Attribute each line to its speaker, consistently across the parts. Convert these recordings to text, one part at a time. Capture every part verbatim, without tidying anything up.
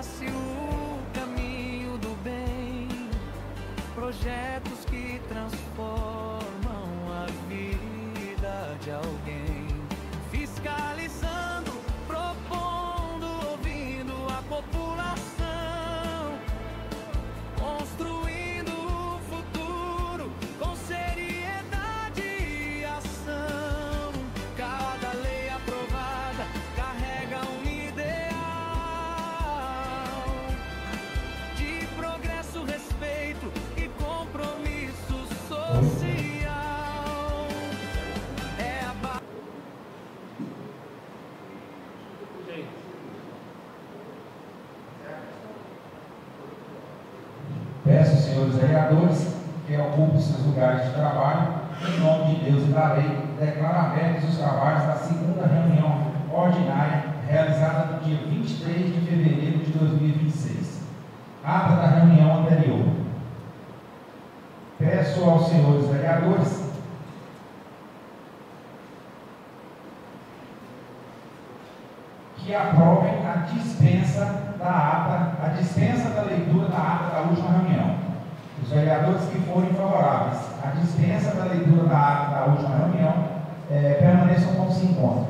Speaker 1: mostra-se o caminho do bem, projetos que transformam a vida de alguém, fiscalizando, propondo, ouvindo a população, construindo o futuro com seriedade e ação. Cada lei aprovada carrega um ideal de progresso, respeito e compromisso social. É a ba...
Speaker 2: Peço, senhores vereadores, que ocupem seus lugares de trabalho, em nome de Deus e da lei, declaro abertos os trabalhos da segunda reunião ordinária, realizada no dia vinte e três de fevereiro de dois mil e vinte e seis. Ata da reunião anterior. Peço aos senhores vereadores que aprovem a dispensa da ata, a dispensa da leitura da ata da última reunião. Os vereadores que forem favoráveis à dispensa da leitura da ata da última reunião, eh, permaneçam como se encontram.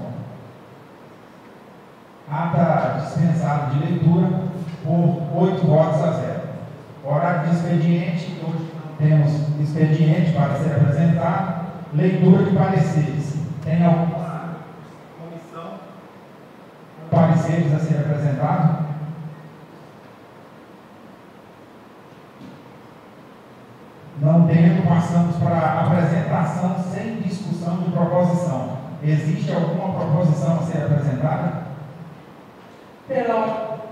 Speaker 2: Ata dispensada de leitura por oito votos a zero. Horário de expediente, hoje não temos expediente para ser apresentado. Leitura de pareceres. Tem alguma comissão com pareceres a ser apresentado? Não tendo, passamos para a apresentação sem discussão de proposição. Existe alguma proposição a ser apresentada?
Speaker 3: Pela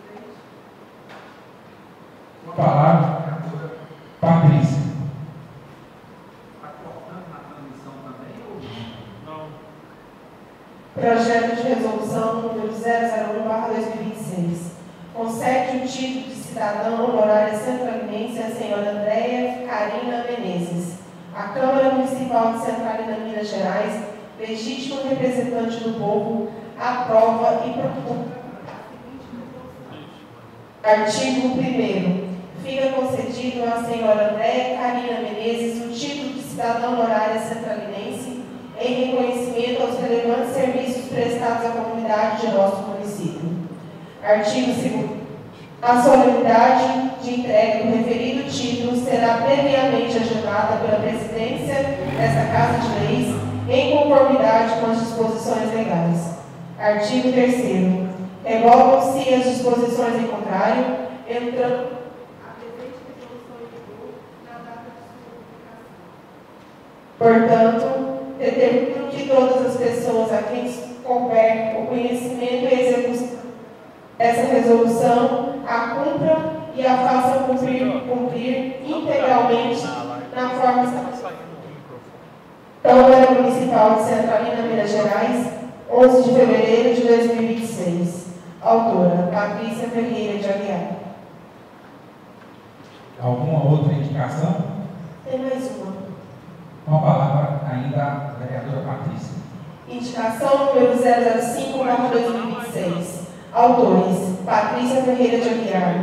Speaker 2: palavra, Patrícia.
Speaker 4: Está cortando na transmissão também ou não?
Speaker 3: projeto de resolução número zero zero um barra dois mil e vinte e seis. Concede o título de cidadã honorária centralinense à senhora Andréia Carina Menezes. A Câmara Municipal de Centralina, Minas Gerais, legítimo representante do povo, aprova e propõe. Artigo primeiro. Fica concedido à senhora Andréia Carina Menezes o título de cidadã honorária centralinense em reconhecimento aos relevantes serviços prestados à comunidade de nosso município. Artigo segundo. A solenidade de entrega do referido título será previamente agendada pela presidência desta Casa de Leis em conformidade com as disposições legais. Artigo terceiro. Revogam-se as disposições em contrário, entrando a presente resolução em vigor na data de sua publicação. Portanto, determino que todas as pessoas a quem couber o conhecimento e execução dessa resolução a cumpram e a façam cumprir, cumprir integralmente na forma estabelecida. Câmara Municipal de Centralina, Minas Gerais, onze de fevereiro de dois mil e vinte e seis. Autora, Patrícia Ferreira de Aguiar.
Speaker 2: Alguma outra indicação?
Speaker 3: Tem mais uma.
Speaker 2: Com a palavra ainda a vereadora Patrícia.
Speaker 3: Indicação número zero zero cinco barra dois mil e vinte e seis. Autores, Patrícia Ferreira de Aguiar.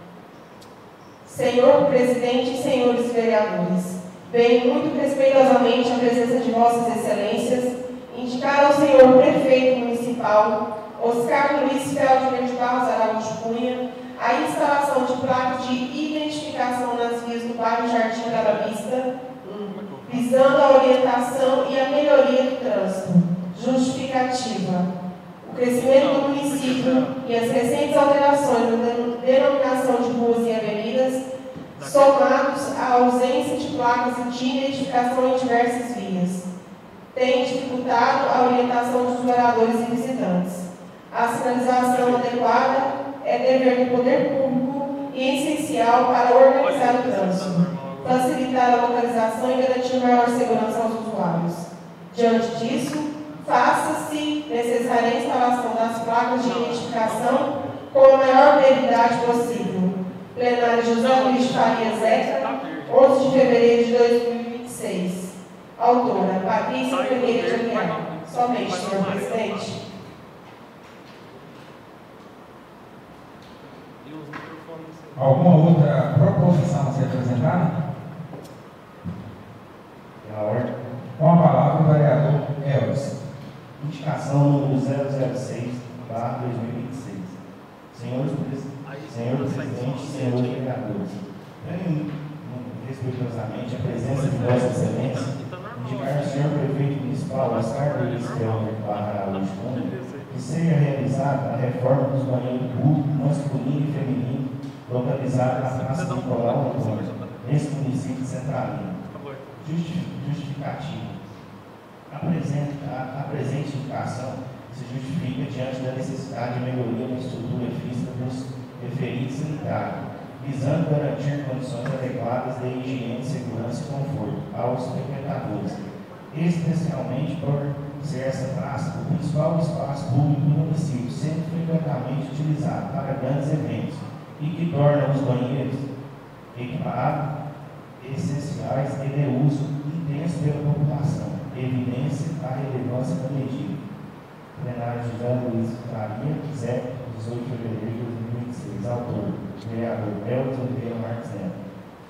Speaker 3: Senhor Presidente e senhores vereadores, venho muito respeitosamente à presença de vossas excelências indicar ao senhor prefeito municipal Oscar Luiz Feldner de Barros Araújo Cunha a instalação de placas de identificação nas vias do bairro Jardim Bela Vista, visando a orientação e a melhoria do trânsito. Justificativa. O crescimento do município e as recentes alterações na denominação de ruas e avenidas, somados à ausência de placas de identificação em diversas vias, tem dificultado a orientação dos moradores e visitantes. A sinalização adequada é dever do poder público e essencial para organizar o trânsito, facilitar a localização e garantir maior segurança aos usuários. Diante disso, faça-se necessária a instalação das placas de identificação com a maior brevidade possível. Plenário José Luiz de Faria Zeca, onze de fevereiro de dois mil e vinte e seis. Autora, Patrícia Ferreira de Aguiar. Somente, senhor presidente.
Speaker 2: Alguma outra proposição a ser apresentada?
Speaker 5: Na ordem.
Speaker 2: Com a palavra o vereador Elvis.
Speaker 5: Indicação número zero zero seis, barra dois mil e vinte e seis. Senhores, pres... Senhor presidente, senhores vereadores, venho respeitosamente a presença de Vossa Excelência indicar ao senhor prefeito municipal Oscar Luiz Felder Barra Araújo Cunha que seja realizada a reforma dos banheiros públicos masculino e feminino localizado na Praça Nicolau Antônio, nesse município de Centralina. Justificativa. A presente, a, a presente indicação se justifica diante da necessidade de melhoria na estrutura física dos referidos sanitários, visando garantir condições adequadas de higiene, segurança e conforto aos frequentadores, especialmente por ser essa praça o principal espaço público do município, sendo frequentemente utilizado para grandes eventos e que torna os banheiros equipados essenciais e de uso intenso pela população, evidência a relevância da medida. Plenário José Luiz Faria, Zé, dezoito de fevereiro de dois mil e vinte e seis. Autor, vereador Elton Oliveira Marques Neto.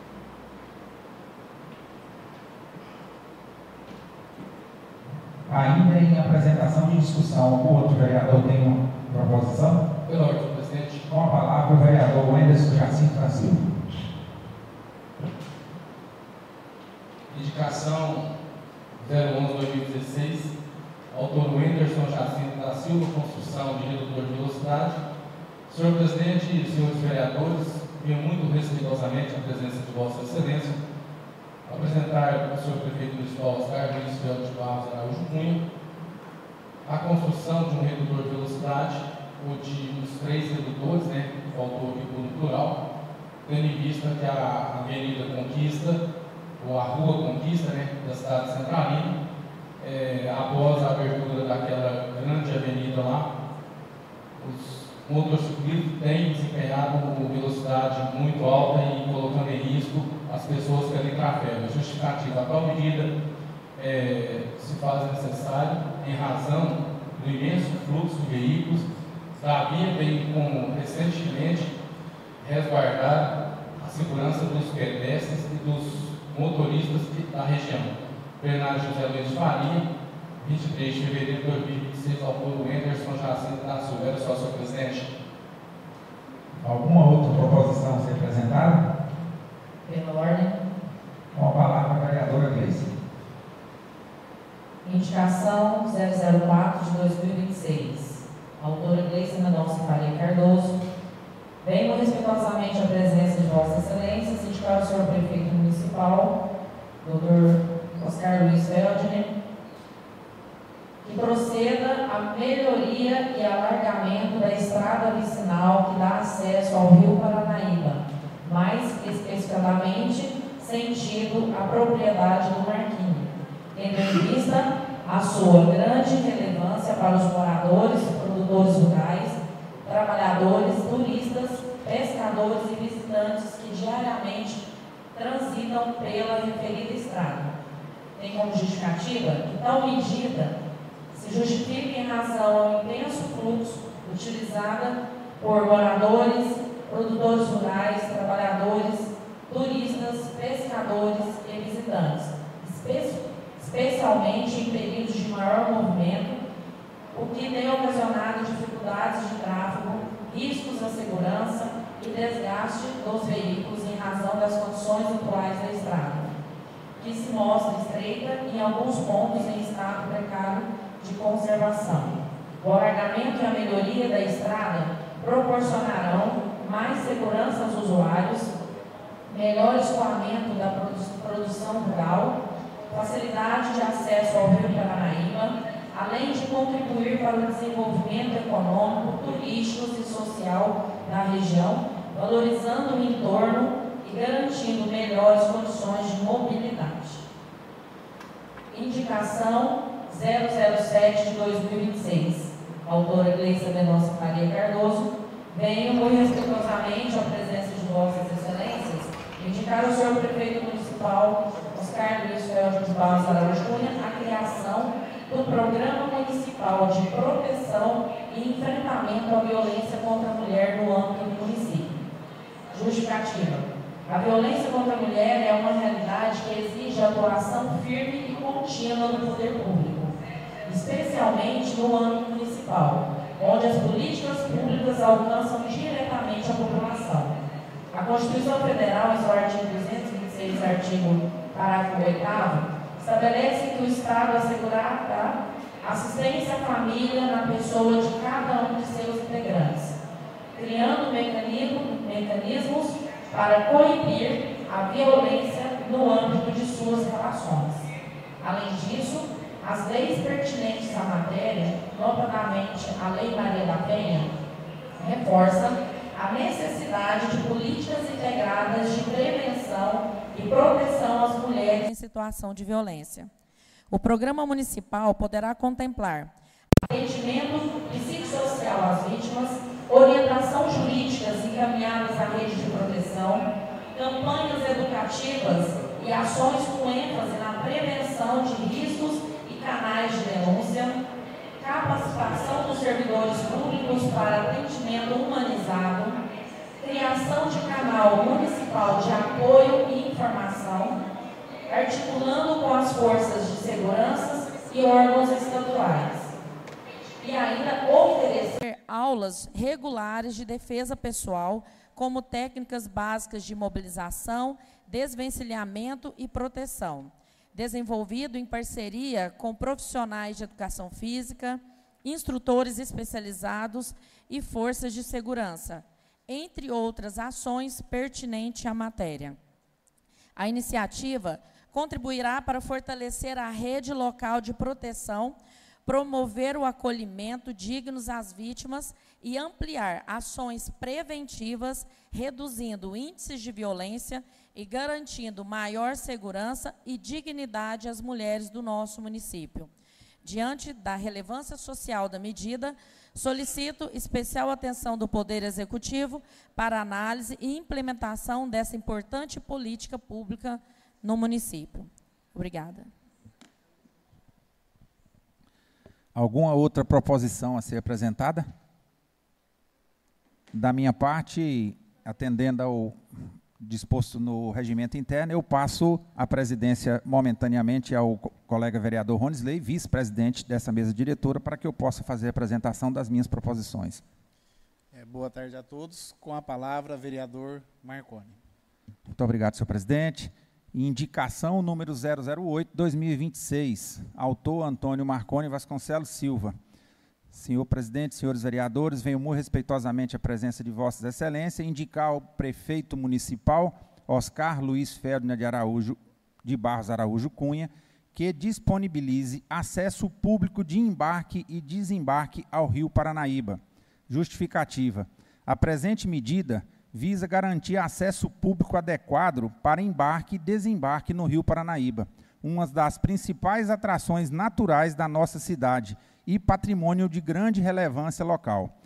Speaker 2: Ainda em apresentação de discussão, o outro vereador tem uma proposição?
Speaker 6: Pela ordem, presidente.
Speaker 2: Com a palavra o vereador Wenderson Jacinto da Silva.
Speaker 6: Indicação zero onze barra dois mil e dezesseis, autor Wenderson Jacinto da Silva, construção de redutor de velocidade. Senhor presidente e senhores vereadores, venho muito respeitosamente a presença de Vossa Excelência apresentar ao senhor prefeito municipal Oscar Luiz Felder Barros Araújo Cunha a construção de um redutor de velocidade, ou de uns três redutores, né, faltou aqui por um plural, tendo em vista que a Avenida Conquista, ou a Rua Conquista, né, da cidade de Centralina, é, após a abertura daquela grande avenida lá, os motociclistas têm desempenhado uma velocidade muito alta e colocando em risco as pessoas que ali trafegam. Justificativa, a tal medida é, se faz necessário em razão do imenso fluxo de veículos da via, bem como recentemente resguardar a segurança dos pedestres e dos motoristas da região. Plenário José Luiz Faria, vinte e três de fevereiro de dois mil e vinte e seis, autor Wenderson Jacinto da Silva. Era só, senhor presidente.
Speaker 2: Alguma outra proposição a ser apresentada?
Speaker 3: Pela ordem.
Speaker 2: Com a palavra a vereadora Gleice.
Speaker 7: Indicação zero zero quatro de dois mil e vinte e seis. Autora Gleice Mendonça Faria Cardoso. Venho respeitosamente a presença de Vossa Excelência, indicar ao senhor prefeito municipal, doutor Oscar Luiz Felder, que proceda a melhoria e alargamento da estrada vicinal que dá acesso ao Rio Paranaíba, mais especificamente sentido a propriedade do Marquinho, tendo em vista a sua grande relevância para os moradores, produtores rurais, trabalhadores, turistas, pescadores e visitantes que diariamente transitam pela referida estrada. Tem como justificativa que tal medida se justifica em razão ao intenso fluxo utilizada por moradores, produtores rurais, trabalhadores, turistas, pescadores e visitantes, espe- especialmente em períodos de maior movimento, o que tem ocasionado dificuldades de tráfego, riscos à segurança e desgaste dos veículos em razão das condições atuais da estrada, que se mostra estreita e em alguns pontos em estado precário de conservação. O alargamento e a melhoria da estrada proporcionarão mais segurança aos usuários, melhor escoamento da produ- produção rural, facilidade de acesso ao Rio Paranaíba, além de contribuir para o desenvolvimento econômico, turístico e social da região, valorizando o entorno e garantindo melhores condições de mobilidade. Indicação zero zero sete de dois mil e vinte e seis. Autora Gleice Mendonça Faria Cardoso. Venho muito respeitosamente à presença de Vossas Excelências indicar ao senhor prefeito municipal Oscar Luiz Felder de Barros Araújo Cunha a criação do Programa Municipal de Proteção e Enfrentamento à Violência contra a Mulher no âmbito do município, iniciativa. A violência contra a mulher é uma realidade que exige atuação firme e contínua do poder público, especialmente no âmbito municipal, onde as políticas públicas alcançam diretamente a população. A Constituição Federal, em seu artigo duzentos e vinte e seis, artigo parágrafo oitavo, estabelece que o Estado assegurará assistência à família na pessoa de cada um de seus integrantes, criando mecanismo, mecanismos para coibir a violência no âmbito de suas relações. Além disso, as leis pertinentes à matéria, notadamente a Lei Maria da Penha, reforçam a necessidade de políticas integradas de prevenção e proteção às mulheres em situação de violência. O programa municipal poderá contemplar atendimento psicossocial às vítimas, orientação jurídicas encaminhadas à rede de proteção, campanhas educativas e ações com ênfase na prevenção de riscos e canais de denúncia, capacitação dos servidores públicos para atendimento humanizado, criação de canal municipal de apoio e informação, articulando com as forças de segurança e órgãos estaduais. E ainda oferecer aulas regulares de defesa pessoal, como técnicas básicas de mobilização, desvencilhamento e proteção, desenvolvido em parceria com profissionais de educação física, instrutores especializados e forças de segurança, entre outras ações pertinentes à matéria. A iniciativa contribuirá para fortalecer a rede local de proteção, promover o acolhimento dignos às vítimas e ampliar ações preventivas, reduzindo índices de violência e garantindo maior segurança e dignidade às mulheres do nosso município. Diante da relevância social da medida, solicito especial atenção do Poder Executivo para análise e implementação dessa importante política pública no município. Obrigada.
Speaker 2: Alguma outra proposição a ser apresentada? Da minha parte, atendendo ao disposto no regimento interno, eu passo a presidência momentaneamente ao colega vereador Ronisley, vice-presidente dessa mesa diretora, para que eu possa fazer a apresentação das minhas proposições.
Speaker 8: É, boa tarde a todos. Com a palavra, vereador Marconi.
Speaker 2: Muito obrigado, senhor presidente. Indicação número zero zero oito, dois mil e vinte e seis. Autor Antônio Marconi Vasconcelos Silva. Senhor presidente, senhores vereadores, venho muito respeitosamente à presença de vossas excelências e indicar ao prefeito municipal, Oscar Luiz Ferdinand de Araújo, de Barros Araújo Cunha, que disponibilize acesso público de embarque e desembarque ao Rio Paranaíba. Justificativa. A presente medida visa garantir acesso público adequado para embarque e desembarque no Rio Paranaíba, uma das principais atrações naturais da nossa cidade e patrimônio de grande relevância local.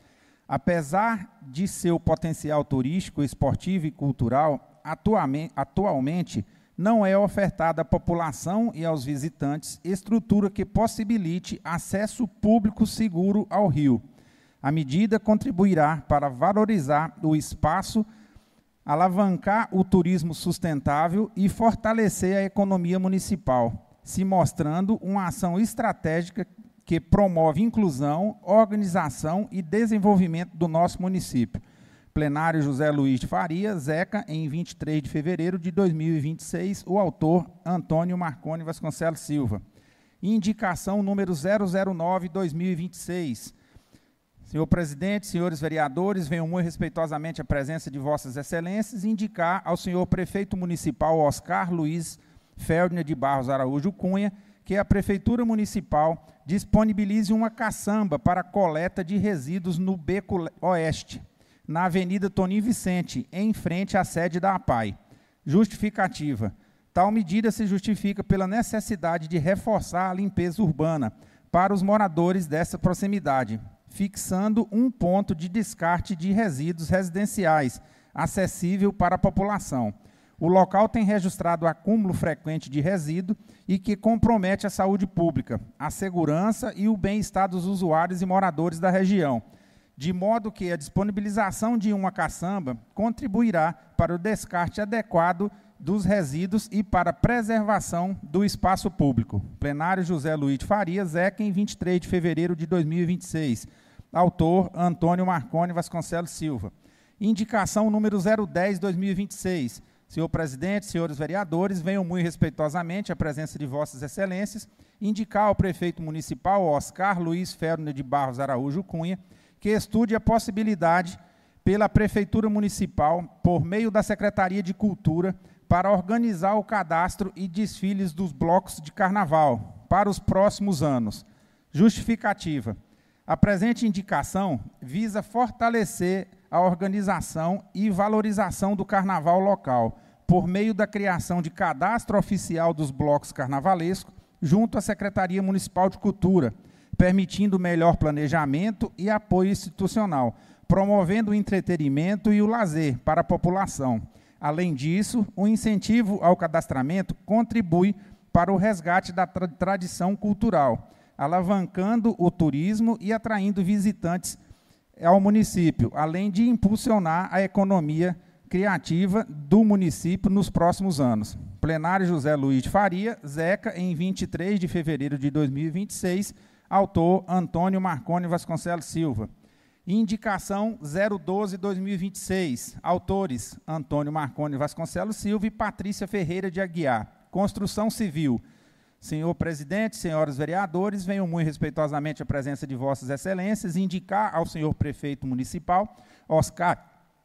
Speaker 2: Apesar de seu potencial turístico, esportivo e cultural, atualmente, atualmente não é ofertada à população e aos visitantes estrutura que possibilite acesso público seguro ao rio. A medida contribuirá para valorizar o espaço, alavancar o turismo sustentável e fortalecer a economia municipal, se mostrando uma ação estratégica que promove inclusão, organização e desenvolvimento do nosso município. Plenário José Luiz de Faria, Zeca, em vinte e três de fevereiro de dois mil e vinte e seis, o autor Antônio Marconi Vasconcelos Silva. Indicação número zero zero nove, dois mil e vinte e seis. Senhor presidente, senhores vereadores, venho muito respeitosamente à presença de vossas excelências e indicar ao senhor prefeito municipal Oscar Luiz Ferdinand de Barros Araújo Cunha que a Prefeitura Municipal disponibilize uma caçamba para coleta de resíduos no Beco Oeste, na Avenida Toninho Vicente, em frente à sede da A P A I. Justificativa. Tal medida se justifica pela necessidade de reforçar a limpeza urbana para os moradores dessa proximidade, fixando um ponto de descarte de resíduos residenciais acessível para a população. O local tem registrado acúmulo frequente de resíduo e que compromete a saúde pública, a segurança e o bem-estar dos usuários e moradores da região. de modo que a disponibilização de uma caçamba contribuirá para o descarte adequado dos resíduos e para a preservação do espaço público. Plenário José Luiz de Faria, Zeca, em vinte e três de fevereiro de dois mil e vinte e seis. Autor, Antônio Marconi Vasconcelos Silva. Indicação número zero dez, dois mil e vinte e seis. Senhor presidente, senhores vereadores, venho muito respeitosamente à presença de vossas excelências indicar ao prefeito municipal, Oscar Luiz Ferdinand de Barros Araújo Cunha, que estude a possibilidade pela Prefeitura Municipal, por meio da Secretaria de Cultura, para organizar o cadastro e desfiles dos blocos de carnaval para os próximos anos. Justificativa. A presente indicação visa fortalecer a organização e valorização do carnaval local, por meio da criação de cadastro oficial dos blocos carnavalescos, junto à Secretaria Municipal de Cultura, permitindo melhor planejamento e apoio institucional, promovendo o entretenimento e o lazer para a população. Além disso, o incentivo ao cadastramento contribui para o resgate da tra- tradição cultural, alavancando o turismo e atraindo visitantes ao município, além de impulsionar a economia criativa do município nos próximos anos. Plenário José Luiz de Faria, Zeca, em vinte e três de fevereiro de dois mil e vinte e seis, autor Antônio Marconi Vasconcelos Silva. Indicação zero doze, dois mil e vinte e seis, autores Antônio Marconi Vasconcelos Silva e Patrícia Ferreira de Aguiar. Construção Civil. Senhor presidente, senhores vereadores, venho muito respeitosamente à presença de vossas excelências indicar ao senhor prefeito municipal, Oscar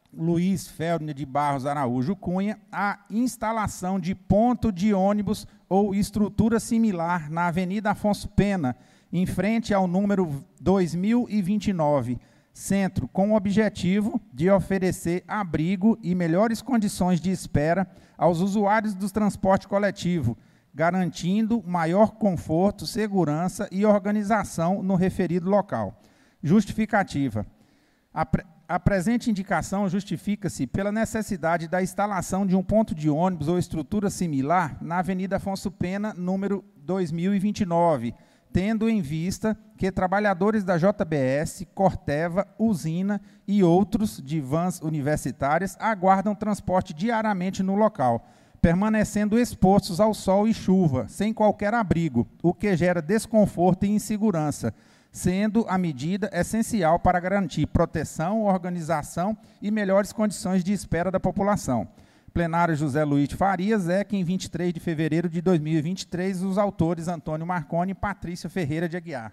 Speaker 2: Luiz Ferdinand de Barros Araújo Cunha, a instalação de ponto de ônibus ou estrutura similar na Avenida Afonso Pena, em frente ao número dois mil e vinte e nove, centro, com o objetivo de oferecer abrigo e melhores condições de espera aos usuários do transporte coletivo, garantindo maior conforto, segurança e organização no referido local. Justificativa. A, pre a presente indicação justifica-se pela necessidade da instalação de um ponto de ônibus ou estrutura similar na Avenida Afonso Pena, número dois mil e vinte e nove, tendo em vista que trabalhadores da J B S, Corteva, Usina e outros de vans universitárias aguardam transporte diariamente no local, permanecendo expostos ao sol e chuva, sem qualquer abrigo, o que gera desconforto e insegurança, sendo a medida essencial para garantir proteção, organização e melhores condições de espera da população. Plenário José Luiz de Faria, Zeca, em vinte e três de fevereiro de dois mil e vinte e três, os autores Antônio Marconi e Patrícia Ferreira de Aguiar.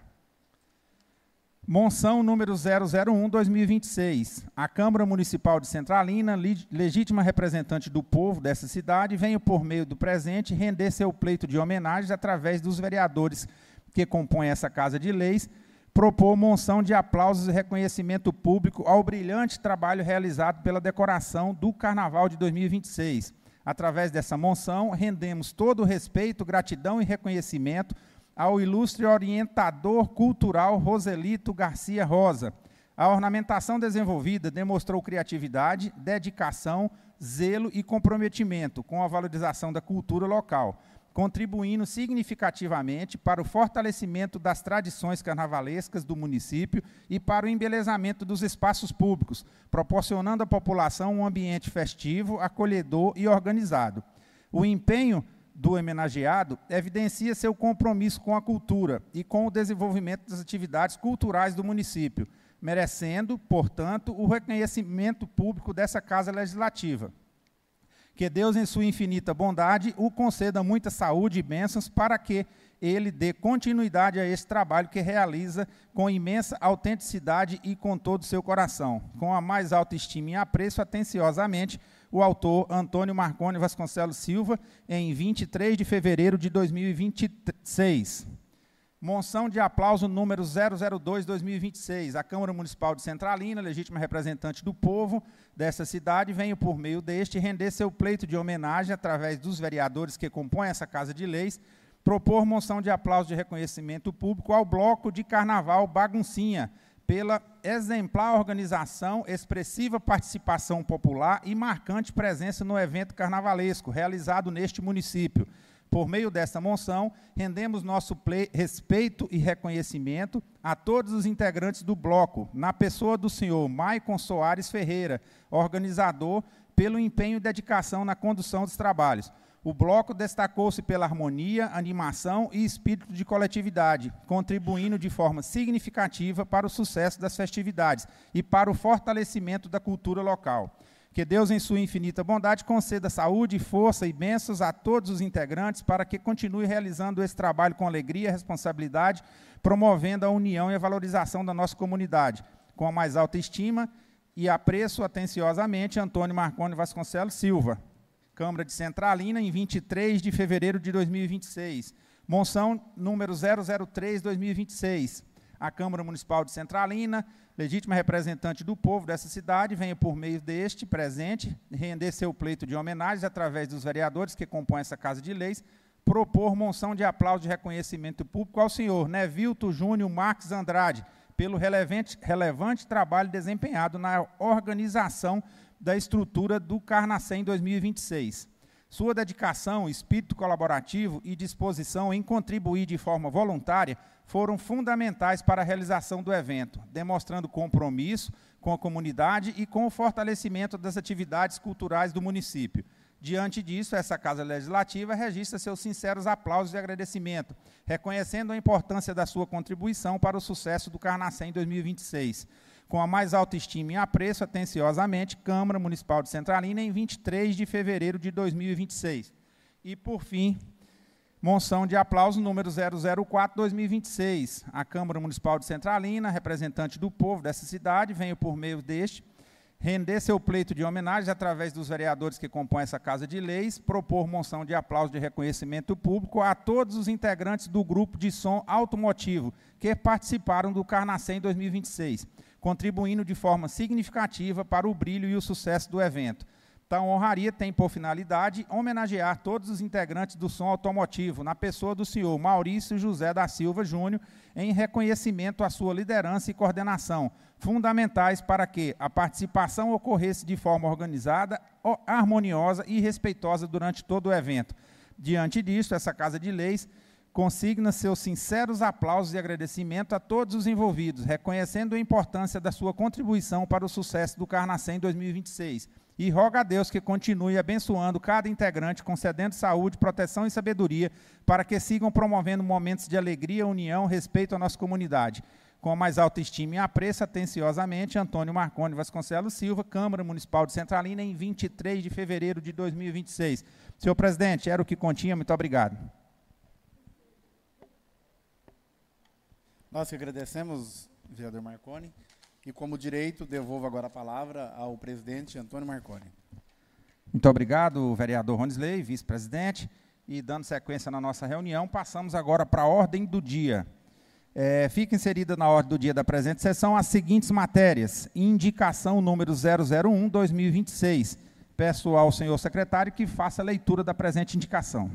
Speaker 2: Monção número zero zero um, dois mil e vinte e seis. A Câmara Municipal de Centralina, legítima representante do povo dessa cidade, venho, por meio do presente, render seu pleito de homenagem através dos vereadores que compõem essa Casa de Leis, propor monção de aplausos e reconhecimento público ao brilhante trabalho realizado pela decoração do Carnaval de dois mil e vinte e seis. Através dessa monção, rendemos todo o respeito, gratidão e reconhecimento ao ilustre orientador cultural Roselito Garcia Rosa. A ornamentação desenvolvida demonstrou criatividade, dedicação, zelo e comprometimento com a valorização da cultura local, contribuindo significativamente para o fortalecimento das tradições carnavalescas do município e para o embelezamento dos espaços públicos, proporcionando à população um ambiente festivo, acolhedor e organizado. O empenho do homenageado evidencia seu compromisso com a cultura e com o desenvolvimento das atividades culturais do município, merecendo, portanto, o reconhecimento público dessa Casa Legislativa. Que Deus, em sua infinita bondade, o conceda muita saúde e bênçãos para que ele dê continuidade a esse trabalho que realiza com imensa autenticidade e com todo o seu coração. Com a mais alta estima e apreço, atenciosamente, o autor Antônio Marconi Vasconcelos Silva, em vinte e três de fevereiro de dois mil e vinte e seis. Monção de aplauso número zero zero dois, dois mil e vinte e seis. A Câmara Municipal de Centralina, legítima representante do povo dessa cidade, venho, por meio deste, render seu pleito de homenagem através dos vereadores que compõem essa Casa de Leis, propor moção de aplauso de reconhecimento público ao Bloco de Carnaval Baguncinha, pela exemplar organização, expressiva participação popular e marcante presença no evento carnavalesco realizado neste município. Por meio desta moção, rendemos nosso ple- respeito e reconhecimento a todos os integrantes do bloco, na pessoa do senhor Maicon Soares Ferreira, organizador, pelo empenho e dedicação na condução dos trabalhos. O bloco destacou-se pela harmonia, animação e espírito de coletividade, contribuindo de forma significativa para o sucesso das festividades e para o fortalecimento da cultura local. Que Deus, em sua infinita bondade, conceda saúde, força e bênçãos a todos os integrantes para que continue realizando esse trabalho com alegria e responsabilidade, promovendo a união e a valorização da nossa comunidade. Com a mais alta estima e apreço, atenciosamente, Antônio Marconi Vasconcelos Silva. Câmara de Centralina, em vinte e três de fevereiro de dois mil e vinte e seis. Moção número zero zero três, dois mil e vinte e seis. A Câmara Municipal de Centralina, legítima representante do povo dessa cidade, venha por meio deste presente render seu pleito de homenagens através dos vereadores que compõem essa Casa de Leis, propor moção de aplauso de reconhecimento público ao senhor Nevilto Júnior Marques Andrade, pelo relevante, relevante trabalho desempenhado na organização da estrutura do Carnacem dois mil e vinte e seis. Sua dedicação, espírito colaborativo e disposição em contribuir de forma voluntária foram fundamentais para a realização do evento, demonstrando compromisso com a comunidade e com o fortalecimento das atividades culturais do município. Diante disso, essa Casa Legislativa registra seus sinceros aplausos e agradecimento, reconhecendo a importância da sua contribuição para o sucesso do Carnacem dois mil e vinte e seis. Com a mais alta estima e apreço, atenciosamente, Câmara Municipal de Centralina, em vinte e três de fevereiro de dois mil e vinte e seis. E, por fim, moção de aplauso número zero zero quatro, dois mil e vinte e seis. A Câmara Municipal de Centralina, representante do povo dessa cidade, venho por meio deste render seu pleito de homenagem através dos vereadores que compõem essa Casa de Leis, propor moção de aplauso de reconhecimento público a todos os integrantes do grupo de som automotivo que participaram do Carnacem dois mil e vinte e seis, contribuindo de forma significativa para o brilho e o sucesso do evento. Tal honraria tem por finalidade homenagear todos os integrantes do som automotivo, na pessoa do senhor Maurício José da Silva Júnior, em reconhecimento à sua liderança e coordenação, fundamentais para que a participação ocorresse de forma organizada, harmoniosa e respeitosa durante todo o evento. Diante disso, essa Casa de Leis consigna seus sinceros aplausos e agradecimento a todos os envolvidos, reconhecendo a importância da sua contribuição para o sucesso do Carnacem dois mil e vinte e seis, e roga a Deus que continue abençoando cada integrante, concedendo saúde, proteção e sabedoria, para que sigam promovendo momentos de alegria, união, respeito à nossa comunidade. Com a mais alta estima e apreço, atenciosamente, Antônio Marconi Vasconcelos Silva, Câmara Municipal de Centralina, em vinte e três de fevereiro de dois mil e vinte e seis. Senhor presidente, era o que continha, muito obrigado.
Speaker 8: Nós que agradecemos, vereador Marconi, e como direito, devolvo agora a palavra ao presidente Antônio Marconi.
Speaker 2: Muito obrigado, vereador Ronisley, vice-presidente, e dando sequência na nossa reunião, passamos agora para a ordem do dia. É, fica inserida na ordem do dia da presente sessão as seguintes matérias. Indicação número zero zero um, dois mil e vinte e seis. Peço ao senhor secretário que faça a leitura da presente indicação.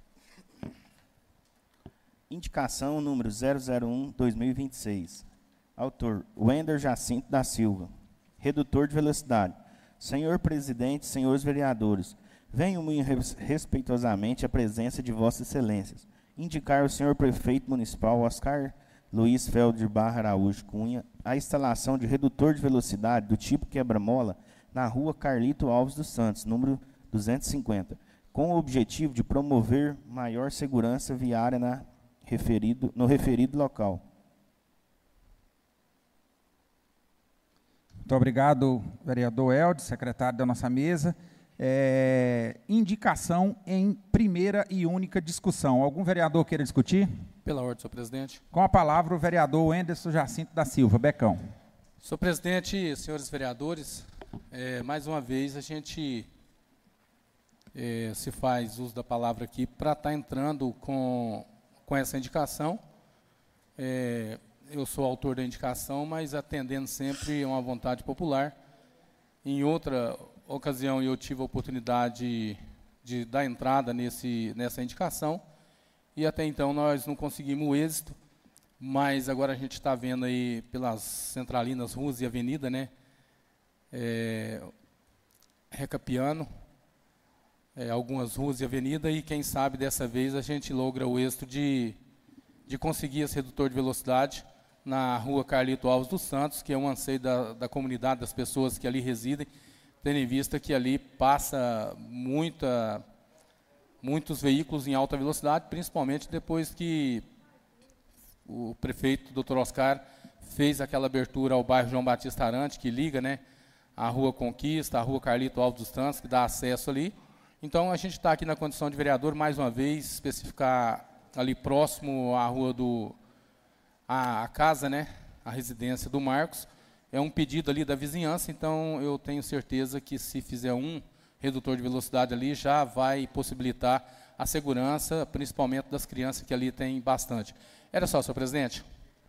Speaker 5: Indicação número zero zero um, dois mil e vinte e seis. Autor, Wender Jacinto da Silva. Redutor de velocidade. Senhor presidente, senhores vereadores, venho muito respeitosamente à presença de vossas excelências. Indicar ao senhor prefeito municipal, Oscar Luiz Felder Barra Araújo Cunha, a instalação de redutor de velocidade do tipo quebra-mola na rua Carlito Alves dos Santos, número duzentos e cinquenta, com o objetivo de promover maior segurança viária na referido, no referido local.
Speaker 2: Muito obrigado, vereador Helder, secretário da nossa mesa. É, indicação em primeira e única discussão. Algum vereador queira discutir?
Speaker 9: Pela ordem, senhor presidente.
Speaker 2: Com a palavra, o vereador Wenderson Jacinto da Silva. Becão.
Speaker 9: Senhor presidente, senhores vereadores, é, mais uma vez a gente é, se faz uso da palavra aqui para estar entrando com, com essa indicação. É, eu sou autor da indicação, mas atendendo sempre a uma vontade popular. Em outra ocasião, eu tive a oportunidade de dar entrada nesse, nessa indicação, e até então nós não conseguimos o êxito, mas agora a gente está vendo aí pelas centralinas, ruas e avenida, né, é, recapeando, é, algumas ruas e avenidas, e quem sabe dessa vez a gente logra o êxito de, de conseguir esse redutor de velocidade na rua Carlito Alves dos Santos, que é um anseio da, da comunidade, das pessoas que ali residem, tendo em vista que ali passa muita, muitos veículos em alta velocidade, principalmente depois que o prefeito, doutor Oscar, fez aquela abertura ao bairro João Batista Arante, que liga, né, a Rua Conquista, a Rua Carlito Alves dos Santos, que dá acesso ali. Então, a gente está aqui na condição de vereador, mais uma vez, especificar ali próximo à Rua do... a, a casa, né, a residência do Marcos. É um pedido ali da vizinhança, então eu tenho certeza que se fizer um redutor de velocidade ali, já vai possibilitar a segurança, principalmente das crianças, que ali tem bastante. Era só, senhor presidente.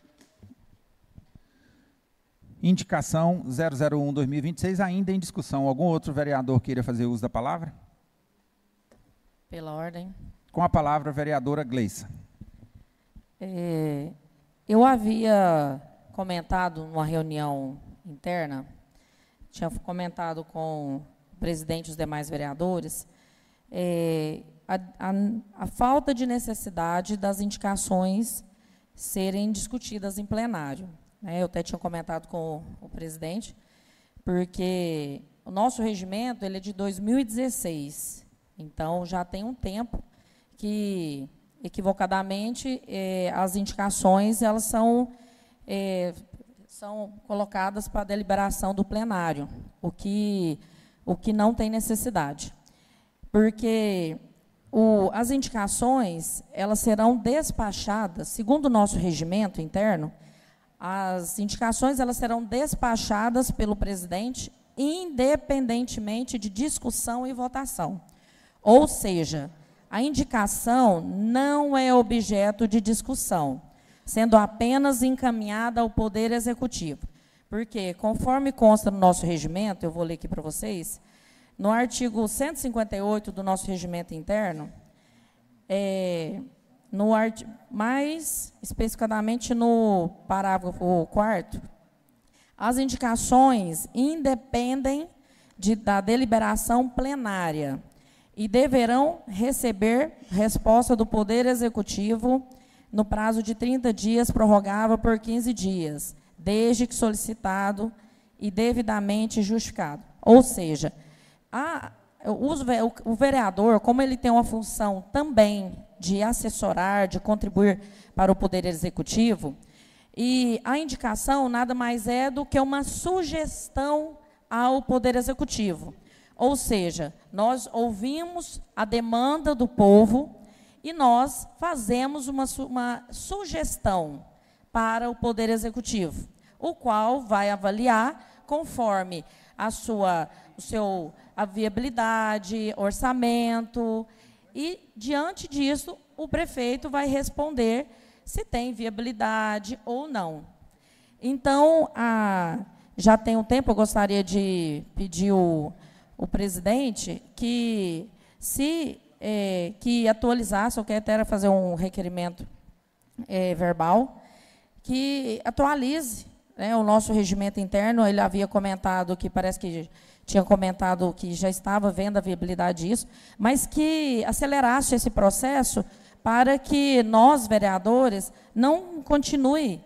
Speaker 2: Indicação zero zero um barra dois mil e vinte e seis, ainda em discussão. Algum outro vereador queira fazer uso da palavra?
Speaker 7: Pela ordem.
Speaker 2: Com a palavra, a vereadora Gleissa.
Speaker 7: É, eu havia comentado numa reunião interna, tinha comentado com o presidente e os demais vereadores, é, a, a, a falta de necessidade das indicações serem discutidas em plenário. Né? Eu até tinha comentado com o, o presidente, porque o nosso regimento ele é de dois mil e dezesseis, então já tem um tempo que, equivocadamente, eh, as indicações elas são, eh, são colocadas para a deliberação do plenário, o que, o que não tem necessidade. Porque o, as indicações elas serão despachadas, segundo o nosso regimento interno, as indicações elas serão despachadas pelo presidente, independentemente de discussão e votação. Ou seja, a indicação não é objeto de discussão, sendo apenas encaminhada ao Poder Executivo. Porque, conforme consta no nosso regimento, eu vou ler aqui para vocês, no artigo cento e cinquenta e oito do nosso regimento interno, é, no art, mais especificadamente no parágrafo quarto, as indicações independem de, da deliberação plenária e deverão receber resposta do Poder Executivo no prazo de trinta dias, prorrogável por quinze dias, desde que solicitado e devidamente justificado. Ou seja, a, o, o vereador, como ele tem uma função também de assessorar, de contribuir para o Poder Executivo, e a indicação nada mais é do que uma sugestão ao Poder Executivo. Ou seja, nós ouvimos a demanda do povo e nós fazemos uma, uma sugestão para o Poder Executivo, o qual vai avaliar conforme a sua o seu, a viabilidade, orçamento, e, diante disso, o prefeito vai responder se tem viabilidade ou não. Então, a, já tem um tempo, eu gostaria de pedir o... o presidente que se é, que atualizasse, eu quero até fazer um requerimento é, verbal, que atualize, né, o nosso regimento interno. Ele havia comentado que parece que tinha comentado que já estava vendo a viabilidade disso, mas que acelerasse esse processo para que nós, vereadores, não continue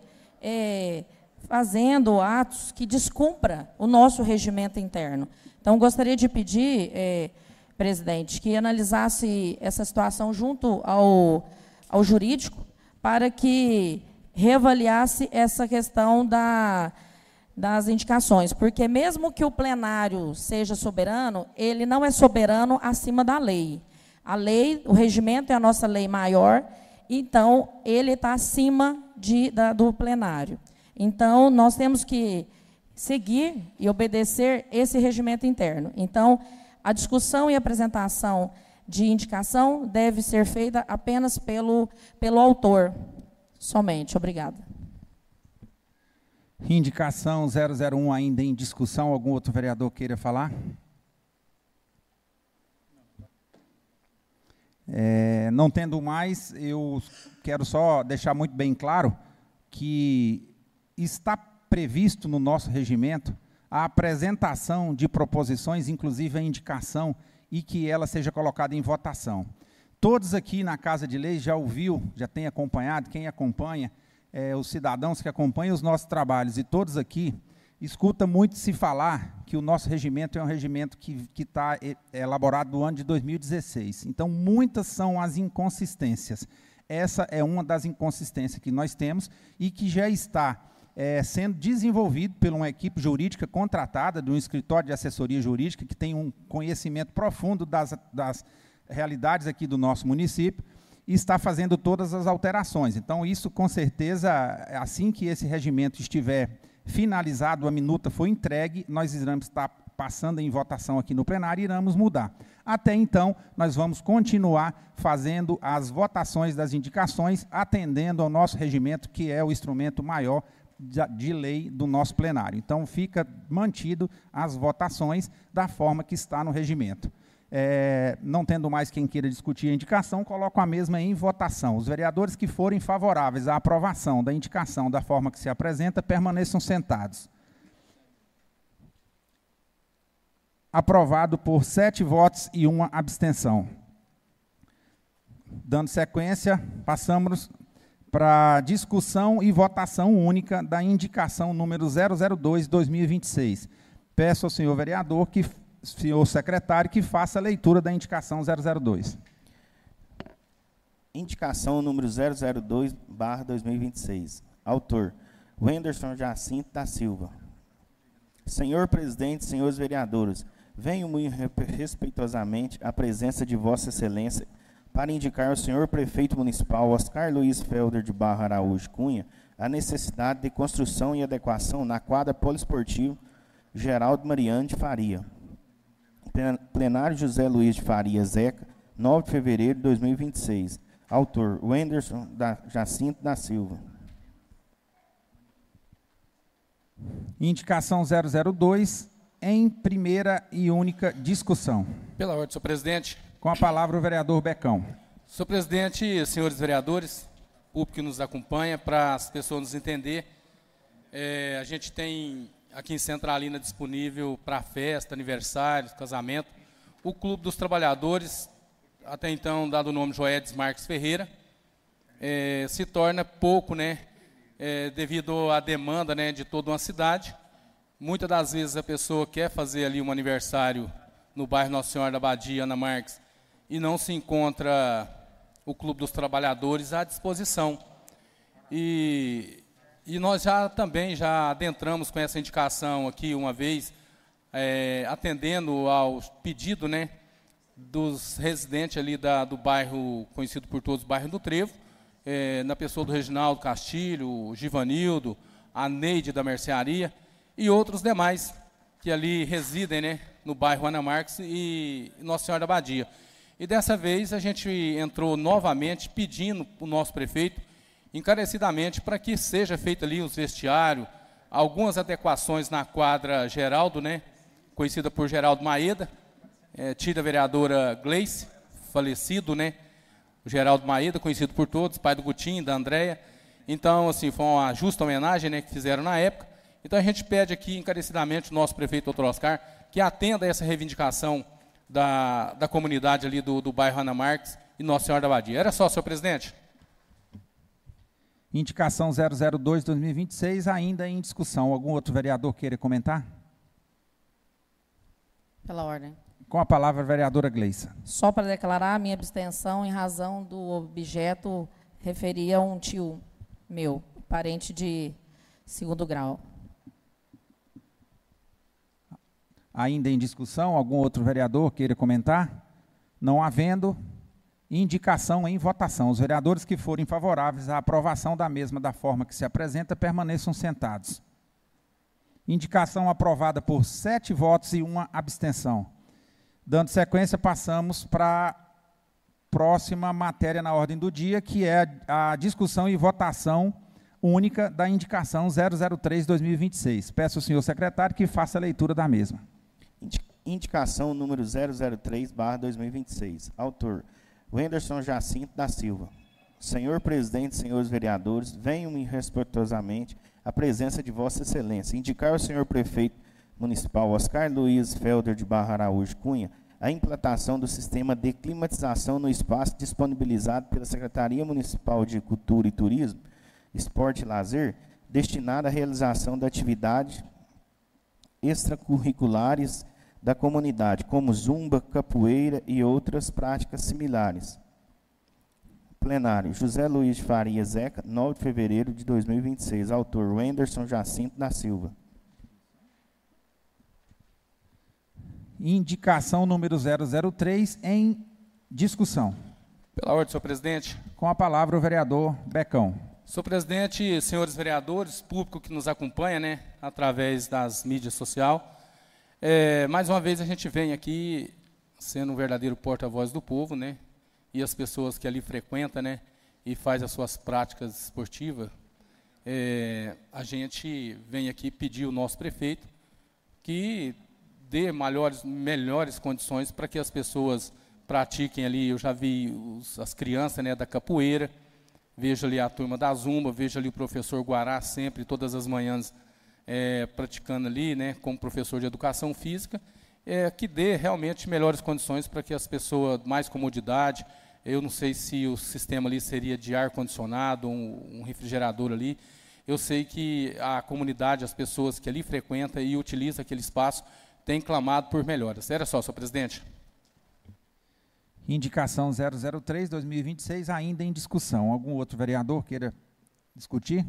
Speaker 7: é, fazendo atos que descumpra o nosso regimento interno. Então, gostaria de pedir, eh, presidente, que analisasse essa situação junto ao, ao jurídico, para que reavaliasse essa questão da, das indicações, porque mesmo que o plenário seja soberano, ele não é soberano acima da lei. A lei, o regimento é a nossa lei maior, então ele está acima de, da, do plenário. Então, nós temos que seguir e obedecer esse regimento interno. Então, a discussão e apresentação de indicação deve ser feita apenas pelo, pelo autor, somente. Obrigada.
Speaker 2: Indicação zero zero um ainda em discussão. Algum outro vereador queira falar? É, não tendo mais, eu quero só deixar muito bem claro que está previsto no nosso regimento a apresentação de proposições, inclusive a indicação e que ela seja colocada em votação. Todos aqui na Casa de Leis já ouviu, já tem acompanhado, quem acompanha, é, os cidadãos que acompanham os nossos trabalhos, e todos aqui, escuta muito se falar que o nosso regimento é um regimento que está elaborado no ano de dois mil e dezesseis. Então, muitas são as inconsistências. Essa é uma das inconsistências que nós temos e que já está é, sendo desenvolvido por uma equipe jurídica contratada, de um escritório de assessoria jurídica, que tem um conhecimento profundo das, das realidades aqui do nosso município, e está fazendo todas as alterações. Então, isso, com certeza, assim que esse regimento estiver finalizado, a minuta foi entregue, nós iremos estar passando em votação aqui no plenário e iremos mudar. Até então, nós vamos continuar fazendo as votações das indicações, atendendo ao nosso regimento, que é o instrumento maior de lei do nosso plenário. Então, fica mantido as votações da forma que está no regimento. É, não tendo mais quem queira discutir a indicação, coloco a mesma em votação. Os vereadores que forem favoráveis à aprovação da indicação da forma que se apresenta, permaneçam sentados. Aprovado por sete votos e uma abstenção. Dando sequência, passamos para discussão e votação única da indicação número zero zero dois, dois mil e vinte e seis. Peço ao senhor vereador que senhor secretário, que faça a leitura da indicação zero zero dois.
Speaker 5: Indicação número zero zero dois barra dois mil e vinte e seis. Autor, Wenderson Jacinto da Silva. Senhor presidente, senhores vereadores, venho muito respeitosamente à presença de Vossa Excelência para indicar ao senhor prefeito municipal Oscar Luiz Felder de Barra Araújo Cunha a necessidade de construção e adequação na quadra poliesportiva Geraldo Mariano de Faria. Plenário José Luiz de Faria Zeca, nove de fevereiro de dois mil e vinte e seis. Autor, Wenderson da Jacinto da Silva.
Speaker 2: Indicação zero zero dois, em primeira e única discussão.
Speaker 9: Pela ordem, senhor presidente.
Speaker 2: Com a palavra o vereador Becão.
Speaker 9: Senhor presidente, senhores vereadores, público que nos acompanha, para as pessoas nos entenderem, é, a gente tem aqui em Centralina disponível para festa, aniversários, casamento, o Clube dos Trabalhadores, até então dado o nome Joedes Marques Ferreira, é, se torna pouco, né, é, devido à demanda, né, de toda uma cidade. Muitas das vezes a pessoa quer fazer ali um aniversário no bairro Nossa Senhora da Badia, Ana Marques, e não se encontra o Clube dos Trabalhadores à disposição. E... E nós já também já adentramos com essa indicação aqui uma vez, é, atendendo ao pedido, né, dos residentes ali da, do bairro, conhecido por todos, bairro do Trevo, é, na pessoa do Reginaldo Castilho, o Givanildo, a Neide da Mercearia e outros demais que ali residem, né, no bairro Ana Marques e Nossa Senhora da Badia. E dessa vez a gente entrou novamente pedindo para o nosso prefeito encarecidamente para que seja feito ali os vestiários, algumas adequações na quadra Geraldo, né, conhecida por Geraldo Maeda, é, tida a vereadora Gleice, falecido, né, o Geraldo Maeda, conhecido por todos, pai do Gutinho, da Andréia. Então, assim, foi uma justa homenagem, né, que fizeram na época. Então, a gente pede aqui encarecidamente o nosso prefeito, doutor Oscar, que atenda essa reivindicação da, da comunidade ali do, do bairro Ana Marques e Nossa Senhora da Badia. Era só, senhor presidente.
Speaker 2: Indicação zero zero dois, dois mil e vinte e seis, ainda em discussão. Algum outro vereador queira comentar?
Speaker 10: Pela ordem.
Speaker 2: Com a palavra, a vereadora Gleice.
Speaker 10: Só para declarar a minha abstenção em razão do objeto referir a um tio meu, parente de segundo grau.
Speaker 2: Ainda em discussão, algum outro vereador queira comentar? Não havendo, indicação em votação. Os vereadores que forem favoráveis à aprovação da mesma da forma que se apresenta, permaneçam sentados. Indicação aprovada por sete votos e uma abstenção. Dando sequência, passamos para a próxima matéria na ordem do dia, que é a discussão e votação única da indicação zero zero três, dois mil e vinte e seis. Peço ao senhor secretário que faça a leitura da mesma.
Speaker 5: Indicação número zero zero três barra dois mil e vinte e seis. Autor, Wenderson Jacinto da Silva. Senhor presidente, senhores vereadores, venho-me respeitosamente à presença de Vossa Excelência indicar ao senhor prefeito municipal Oscar Luiz Felder de Barra Araújo Cunha a implantação do sistema de climatização no espaço disponibilizado pela Secretaria Municipal de Cultura e Turismo, Esporte e Lazer, destinado à realização da atividade extracurriculares da comunidade, como zumba, capoeira e outras práticas similares. Plenário. José Luiz de Faria Zeca, nove de fevereiro de dois mil e vinte e seis. Autor, Wenderson Jacinto da Silva.
Speaker 2: Indicação número zero zero três em discussão.
Speaker 9: Pela ordem, senhor presidente.
Speaker 2: Com a palavra o vereador Becão.
Speaker 9: Senhor presidente, senhores vereadores, público que nos acompanha, né, através das mídias sociais, é, mais uma vez a gente vem aqui sendo um verdadeiro porta-voz do povo, né, e as pessoas que ali frequentam, né, e faz as suas práticas esportivas, é, a gente vem aqui pedir o nosso prefeito que dê melhores, melhores condições para que as pessoas pratiquem ali. Eu já vi os, as crianças, né, da capoeira, vejo ali a turma da zumba, vejo ali o professor Guará sempre, todas as manhãs, é, praticando ali, né, como professor de educação física, é, que dê realmente melhores condições para que as pessoas, mais comodidade. Eu não sei se o sistema ali seria de ar-condicionado, um, um refrigerador ali. Eu sei que a comunidade, as pessoas que ali frequentam e utilizam aquele espaço, têm clamado por melhoras. Era só, senhor presidente.
Speaker 2: Indicação zero zero três, dois mil e vinte e seis, ainda em discussão. Algum outro vereador queira discutir?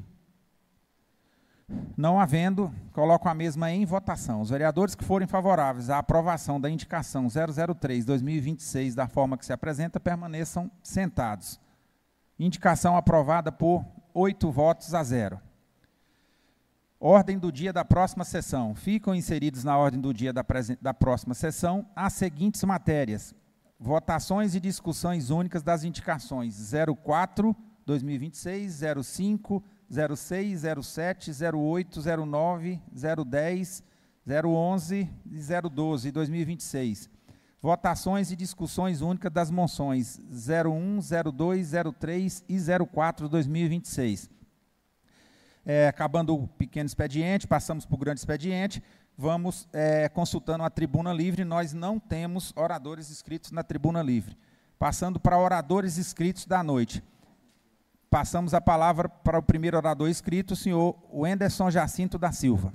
Speaker 2: Não havendo, coloco a mesma em votação. Os vereadores que forem favoráveis à aprovação da indicação zero zero três, dois mil e vinte e seis, da forma que se apresenta, permaneçam sentados. Indicação aprovada por oito votos a zero. Ordem do dia da próxima sessão. Ficam inseridos na ordem do dia da, da próxima sessão as seguintes matérias: votações e discussões únicas das indicações zero quatro, dois mil e vinte e seis, zero cinco, zero seis, zero sete, zero oito, zero nove, zero dez, zero onze e zero doze, dois mil e vinte e seis. Votações e discussões únicas das moções zero um, zero dois, zero três e zero quatro, dois mil e vinte e seis. É, acabando o pequeno expediente, passamos para o grande expediente. Vamos é, consultando a tribuna livre. Nós não temos oradores inscritos na tribuna livre. Passando para oradores inscritos da noite. Passamos a palavra para o primeiro orador inscrito, o senhor Wenderson Jacinto da Silva.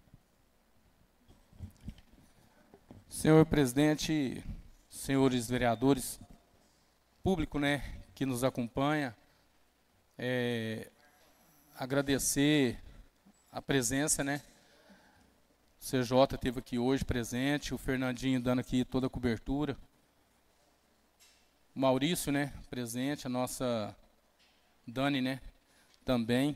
Speaker 9: Senhor presidente, senhores vereadores, público, né, que nos acompanha, é, agradecer a presença, né? O C J esteve aqui hoje presente, o Fernandinho dando aqui toda a cobertura. O Maurício, né, presente, a nossa Dani, né, também.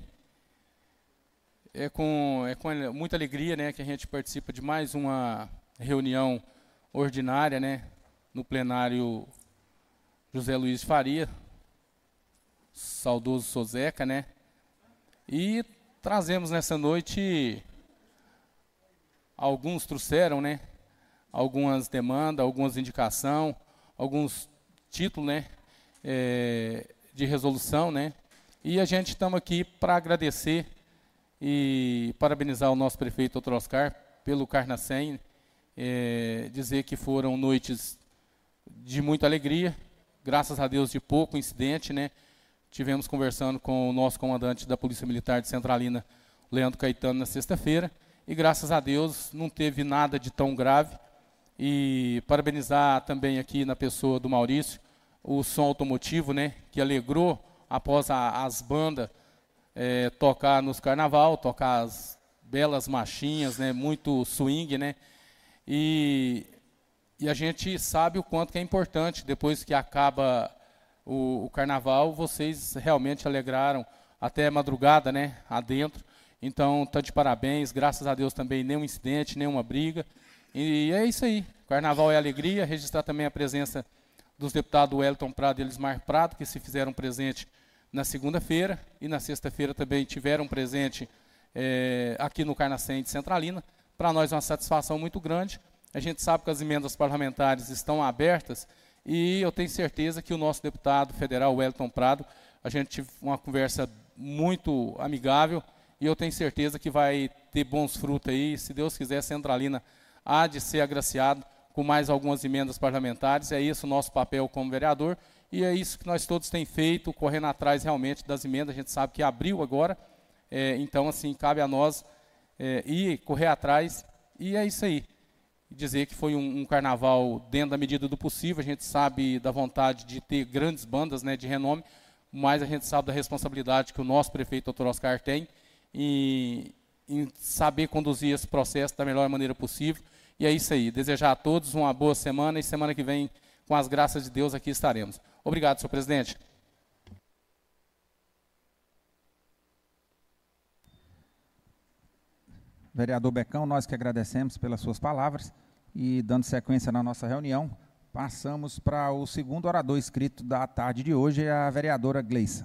Speaker 9: É com, é com muita alegria, né, que a gente participa de mais uma reunião ordinária, né, no plenário José Luiz de Faria, saudoso Sozeca, né, e trazemos nessa noite, alguns trouxeram, né, algumas demandas, algumas indicações, alguns títulos, né, é, de resolução, né, e a gente estamos aqui para agradecer e parabenizar o nosso prefeito doutor Oscar pelo Carnacem, é, dizer que foram noites de muita alegria, graças a Deus de pouco incidente, né. Tivemos conversando com o nosso comandante da Polícia Militar de Centralina, Leandro Caetano, na sexta-feira, e graças a Deus não teve nada de tão grave. E parabenizar também aqui na pessoa do Maurício, o som automotivo, né, que alegrou após a, as bandas é, tocar nos carnaval, tocar as belas marchinhas, né, muito swing, né, e, e a gente sabe o quanto que é importante, depois que acaba o, o carnaval, vocês realmente alegraram até madrugada, né, adentro. Então, tá de parabéns, graças a Deus também nenhum incidente, nenhuma briga. E é isso aí, carnaval é alegria. Registrar também a presença dos deputados Wellington Prado e Elismar Prado, que se fizeram presente na segunda-feira, e na sexta-feira também tiveram presente é, aqui no Carnacem de Centralina. Para nós é uma satisfação muito grande. A gente sabe que as emendas parlamentares estão abertas, e eu tenho certeza que o nosso deputado federal, Wellington Prado, a gente teve uma conversa muito amigável, e eu tenho certeza que vai ter bons frutos aí. Se Deus quiser, Centralina há de ser agraciado com mais algumas emendas parlamentares. É esse o nosso papel como vereador, e é isso que nós todos temos feito, correndo atrás realmente das emendas. A gente sabe que abriu agora, é, então, assim, cabe a nós é, ir correr atrás, e é isso aí. Dizer que foi um, um carnaval dentro da medida do possível. A gente sabe da vontade de ter grandes bandas, né, de renome, mas a gente sabe da responsabilidade que o nosso prefeito, doutor Oscar, tem em, em saber conduzir esse processo da melhor maneira possível. E é isso aí. Desejar a todos uma boa semana, e semana que vem, com as graças de Deus, aqui estaremos. Obrigado, senhor presidente.
Speaker 2: Vereador Becão, nós que agradecemos pelas suas palavras, e dando sequência na nossa reunião, passamos para o segundo orador inscrito da tarde de hoje, a vereadora Gleissa.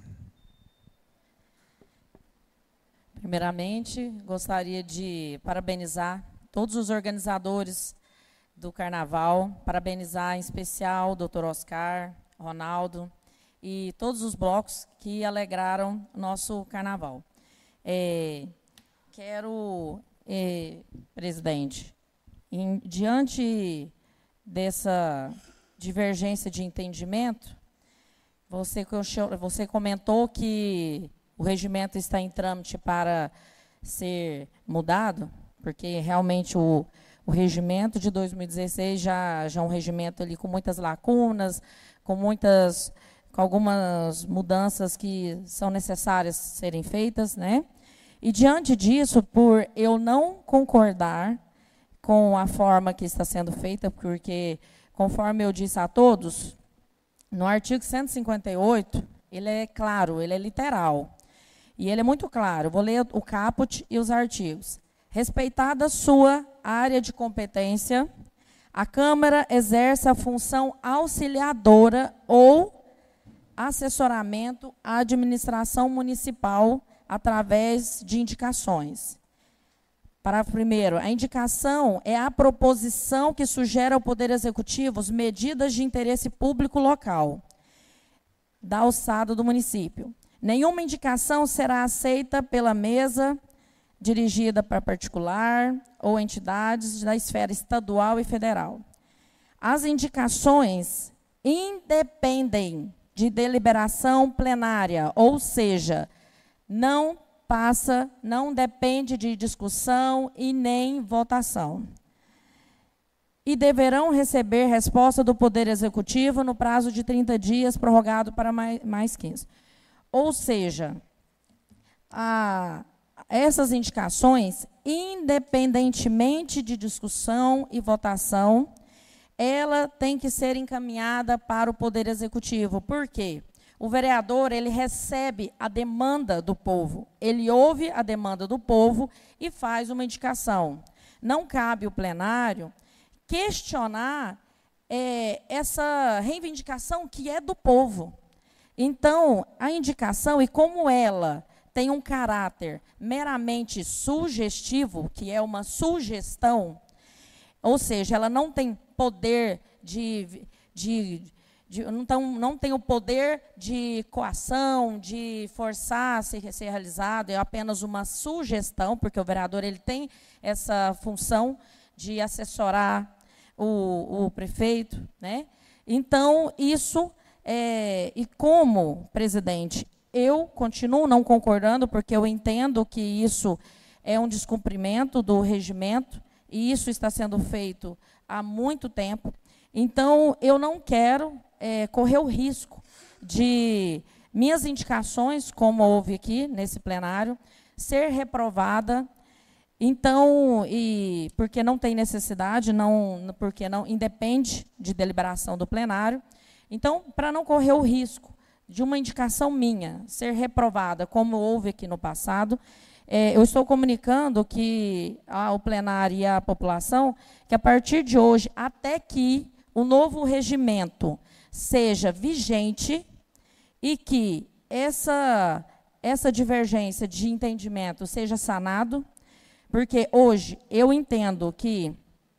Speaker 10: Primeiramente, gostaria de parabenizar todos os organizadores do Carnaval, parabenizar em especial o doutor Oscar, Ronaldo e todos os blocos que alegraram nosso Carnaval. É, quero, é, presidente, em, diante dessa divergência de entendimento, você, você comentou que o regimento está em trâmite para ser mudado, porque realmente o, o regimento de dois mil e dezesseis já, já é um regimento ali com muitas lacunas, com muitas, com algumas mudanças que são necessárias serem feitas, né? E diante disso, por eu não concordar com a forma que está sendo feita, porque, conforme eu disse a todos, no artigo cento e cinquenta e oito, ele é claro, ele é literal. E ele é muito claro. Vou ler o caput e os artigos. Respeitada sua área de competência, a Câmara exerce a função auxiliadora ou assessoramento à administração municipal através de indicações. Parágrafo primeiro. A indicação é a proposição que sugere ao Poder Executivo as medidas de interesse público local da alçada do município. Nenhuma indicação será aceita pela mesa dirigida para particular ou entidades da esfera estadual e federal. As indicações independem de deliberação plenária, ou seja, não passa, não depende de discussão e nem votação. E deverão receber resposta do Poder Executivo no prazo de trinta dias, prorrogado para mais, mais quinze. Ou seja, a, essas indicações, independentemente de discussão e votação, ela tem que ser encaminhada para o Poder Executivo. Por quê? O vereador, ele recebe a demanda do povo, ele ouve a demanda do povo e faz uma indicação. Não cabe ao plenário questionar é, essa reivindicação que é do povo. Então, a indicação, e como ela tem um caráter meramente sugestivo, que é uma sugestão, ou seja, ela não tem poder de... de De, não, não tem o poder de coação, de forçar a ser, ser realizado, é apenas uma sugestão, porque o vereador ele tem essa função de assessorar o, o prefeito, né? Então, isso, é, e como, presidente, eu continuo não concordando, porque eu entendo que isso é um descumprimento do regimento, e isso está sendo feito há muito tempo. Então, eu não quero é, correr o risco de minhas indicações, como houve aqui nesse plenário, ser reprovada. Então, e porque não tem necessidade, não, porque não independe de deliberação do plenário. Então, para não correr o risco de uma indicação minha ser reprovada, como houve aqui no passado, é, eu estou comunicando que ao plenário e à população que, a partir de hoje, até que o novo regimento seja vigente e que essa, essa divergência de entendimento seja sanado, porque hoje eu entendo que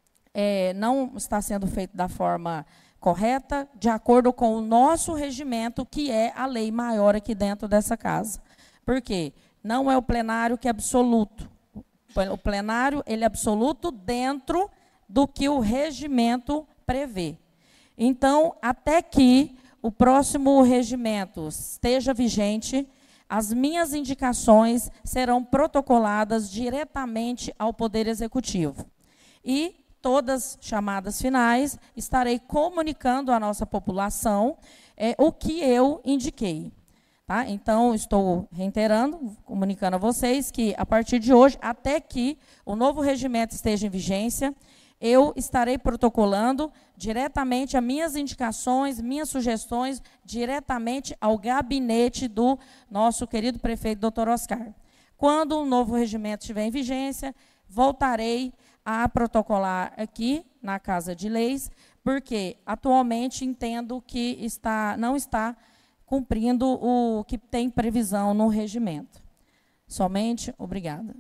Speaker 10: é, não está sendo feito da forma correta, de acordo com o nosso regimento, que é a lei maior aqui dentro dessa casa. Por quê? Não é o plenário que é absoluto. O plenário ele é absoluto dentro do que o regimento prevê. Então, até que o próximo regimento esteja vigente, as minhas indicações serão protocoladas diretamente ao Poder Executivo. E todas chamadas finais, estarei comunicando à nossa população é, o que eu indiquei. Tá? Então, estou reiterando, comunicando a vocês que, a partir de hoje, até que o novo regimento esteja em vigência, eu estarei protocolando diretamente as minhas indicações, minhas sugestões, diretamente ao gabinete do nosso querido prefeito, doutor Oscar. Quando o novo regimento estiver em vigência, voltarei a protocolar aqui na Casa de Leis, porque atualmente entendo que está, não está cumprindo o que tem previsão no regimento. Somente, obrigada.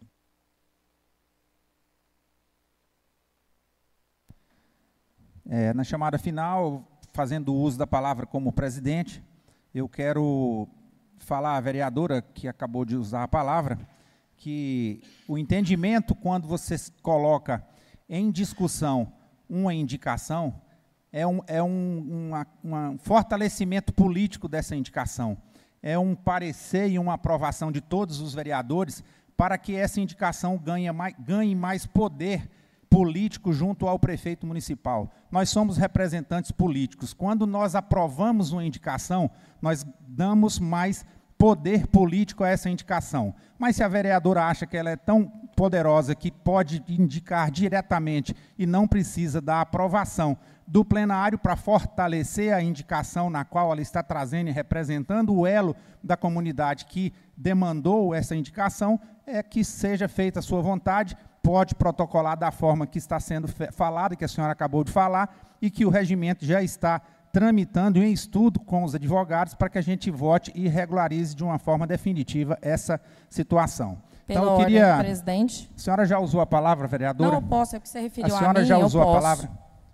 Speaker 2: É, na chamada final, fazendo uso da palavra como presidente, eu quero falar à vereadora que acabou de usar a palavra, que o entendimento, quando você coloca em discussão uma indicação, é um, é um uma, uma fortalecimento político dessa indicação. É um parecer e uma aprovação de todos os vereadores para que essa indicação ganhe mais, ganhe mais poder político junto ao prefeito municipal. Nós somos representantes políticos. Quando nós aprovamos uma indicação, nós damos mais poder político a essa indicação. Mas se a vereadora acha que ela é tão poderosa que pode indicar diretamente e não precisa da aprovação do plenário para fortalecer a indicação na qual ela está trazendo e representando o elo da comunidade que demandou essa indicação, é que seja feita a sua vontade, pode protocolar da forma que está sendo falada, que a senhora acabou de falar, e que o regimento já está tramitando em estudo com os advogados para que a gente vote e regularize de uma forma definitiva essa situação.
Speaker 10: Pela
Speaker 2: então, eu queria...
Speaker 10: ordem, presidente.
Speaker 2: A senhora já usou a palavra, vereadora?
Speaker 10: Não, eu posso, é porque você referiu a mim,
Speaker 2: A senhora já usou
Speaker 10: eu
Speaker 2: a
Speaker 10: posso.
Speaker 2: palavra?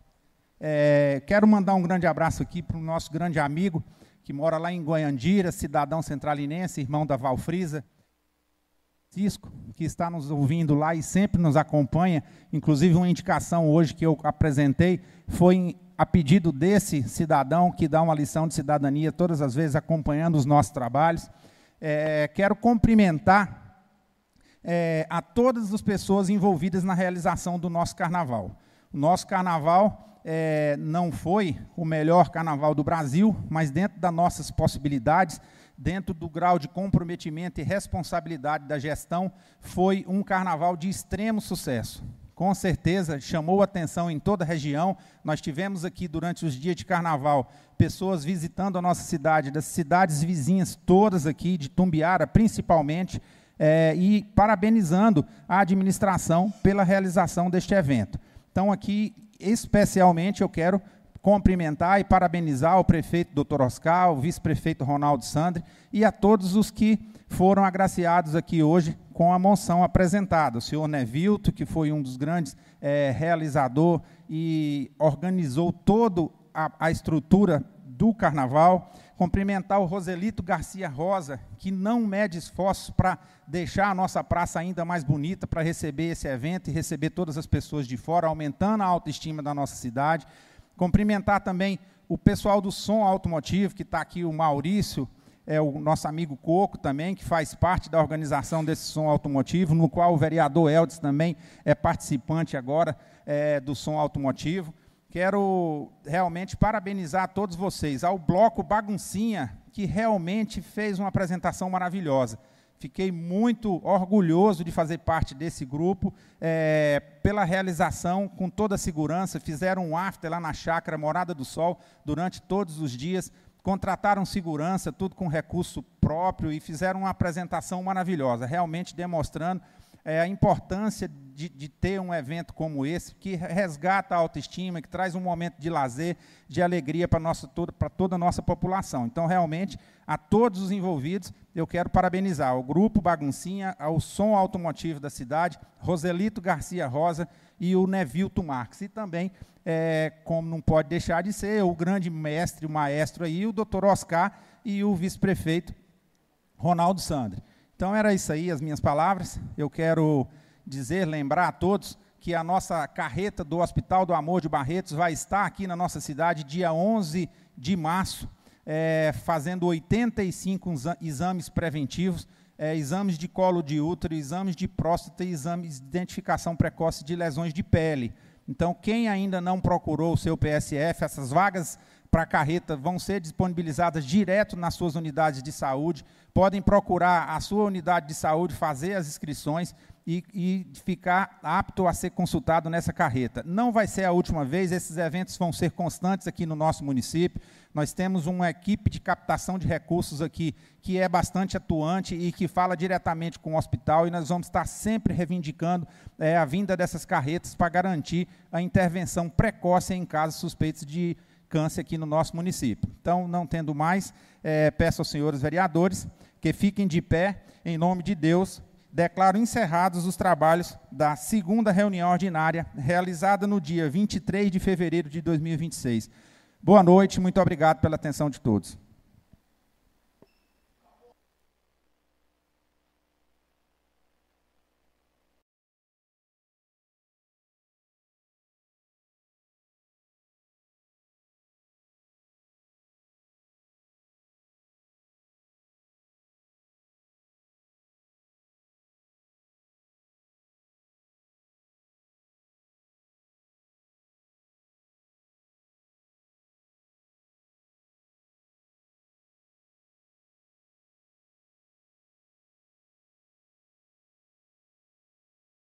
Speaker 2: É, quero mandar um grande abraço aqui para o nosso grande amigo, que mora lá em Goiandira, cidadão centralinense, irmão da Valfrisa, Francisco, que está nos ouvindo lá e sempre nos acompanha. Inclusive, uma indicação hoje que eu apresentei foi a pedido desse cidadão que dá uma lição de cidadania todas as vezes acompanhando os nossos trabalhos. É, quero cumprimentar é, a todas as pessoas envolvidas na realização do nosso carnaval. O nosso carnaval é, não foi o melhor carnaval do Brasil, mas dentro das nossas possibilidades, dentro do grau de comprometimento e responsabilidade da gestão, foi um carnaval de extremo sucesso. Com certeza, chamou atenção em toda a região. Nós tivemos aqui, durante os dias de carnaval, pessoas visitando a nossa cidade, das cidades vizinhas todas aqui, de Tumbiara principalmente, é, e parabenizando a administração pela realização deste evento. Então, aqui, especialmente, eu quero cumprimentar e parabenizar o prefeito doutor Oscar, o vice-prefeito Ronaldo Sandri e a todos os que foram agraciados aqui hoje com a moção apresentada. O senhor Nevilto, que foi um dos grandes é, realizador e organizou toda a, a estrutura do carnaval. Cumprimentar o Roselito Garcia Rosa, que não mede esforços para deixar a nossa praça ainda mais bonita, para receber esse evento e receber todas as pessoas de fora, aumentando a autoestima da nossa cidade. Cumprimentar também o pessoal do som automotivo, que está aqui o Maurício, é o nosso amigo Coco também, que faz parte da organização desse som automotivo, no qual o vereador Eldes também é participante agora é, do som automotivo. Quero realmente parabenizar a todos vocês, ao Bloco Baguncinha, que realmente fez uma apresentação maravilhosa. Fiquei muito orgulhoso de fazer parte desse grupo, é, pela realização, com toda a segurança. Fizeram um after lá na chácara Morada do Sol durante todos os dias, contrataram segurança, tudo com recurso próprio, e fizeram uma apresentação maravilhosa, realmente demonstrando é, a importância de, de ter um evento como esse, que resgata a autoestima, que traz um momento de lazer, de alegria para nossa, toda, para toda a nossa população. Então, realmente, a todos os envolvidos, eu quero parabenizar ao Grupo Baguncinha, ao Som Automotivo da cidade, Roselito Garcia Rosa e o Nevilto Marques. E também, é, como não pode deixar de ser, o grande mestre, o maestro aí, o doutor Oscar e o vice-prefeito Ronaldo Sandri. Então, era isso aí, as minhas palavras. Eu quero dizer, lembrar a todos que a nossa carreta do Hospital do Amor de Barretos vai estar aqui na nossa cidade dia onze de março, é, fazendo oitenta e cinco exames preventivos, é, exames de colo de útero, exames de próstata e exames de identificação precoce de lesões de pele. Então, quem ainda não procurou o seu P S F, essas vagas para a carreta vão ser disponibilizadas direto nas suas unidades de saúde. Podem procurar a sua unidade de saúde, fazer as inscrições e, e ficar apto a ser consultado nessa carreta. Não vai ser a última vez, esses eventos vão ser constantes aqui no nosso município. Nós temos uma equipe de captação de recursos aqui que é bastante atuante e que fala diretamente com o hospital, e nós vamos estar sempre reivindicando é, a vinda dessas carretas para garantir a intervenção precoce em casos suspeitos de câncer aqui no nosso município. Então, não tendo mais, é, peço aos senhores vereadores que fiquem de pé, em nome de Deus. Declaro encerrados os trabalhos da segunda reunião ordinária, realizada no dia vinte e três de fevereiro de dois mil e vinte e seis. Boa noite, muito obrigado pela atenção de todos.